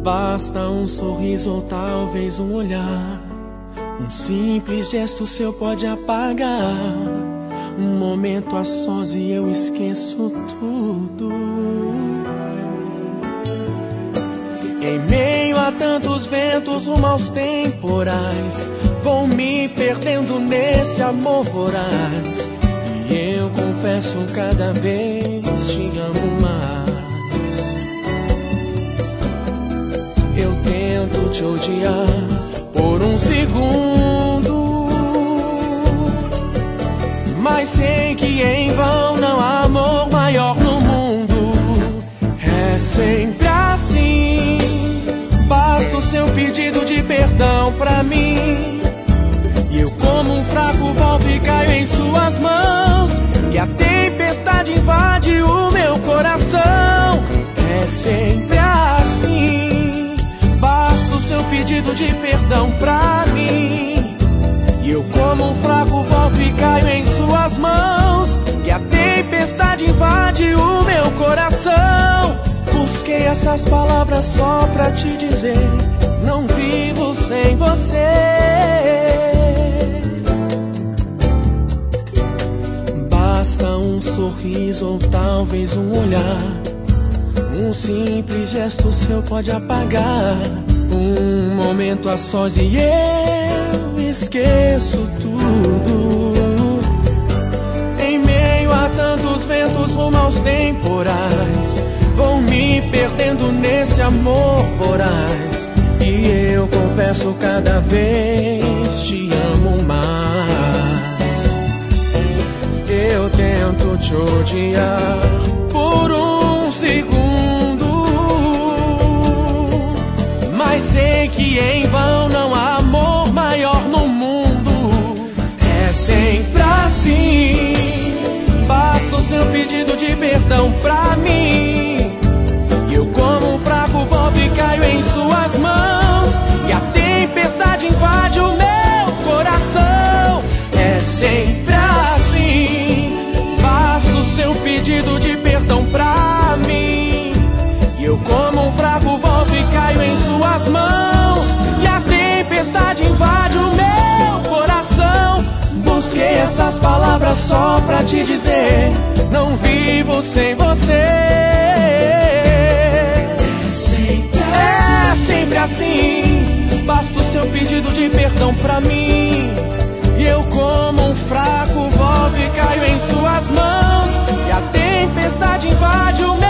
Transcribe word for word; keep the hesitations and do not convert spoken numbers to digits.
Basta um sorriso ou talvez um olhar, um simples gesto seu pode apagar um momento a sós e eu esqueço tudo. Em meio a tantos ventos rumo aos temporais, vou me perdendo nesse amor voraz. E eu confesso cada vez te amo mais. Eu tento te odiar por um segundo, mas sei que em vão não há amor maior no mundo. É sempre assim, basta o seu pedido de perdão pra mim, e eu como um fraco volto e caio em suas mãos, e a tempestade invade o meu coração. É sempre assim, basta o seu pedido de perdão pra mim, e eu como um fraco volto e caio em suas mãos, e a tempestade invade o meu coração. Busquei essas palavras só pra te dizer, não vivo sem você. Basta um sorriso ou talvez um olhar, um simples gesto seu pode apagar um momento a sós e eu esqueço tudo. Em meio a tantos ventos rumo aos temporais, vou me perdendo nesse amor voraz, e eu confesso cada vez te amo mais. Eu tento te odiar por um segundo, mas sei que em vão não há amor maior no mundo. É sempre assim, basta o seu pedido de perdão pra mim, e eu como um fraco volto e caio em suas mãos, e a tempestade invade o meu coração. É sempre assim, basta o seu pedido de perdão pra mim, e eu como um fraco volto e caio em suas mãos, e a tempestade invade o meu coração. Busquei essas palavras só pra te dizer, não vivo sem você. É sempre assim, basta o seu pedido de perdão pra mim, e eu como um fraco volto e caio em suas mãos, e a tempestade invade o meu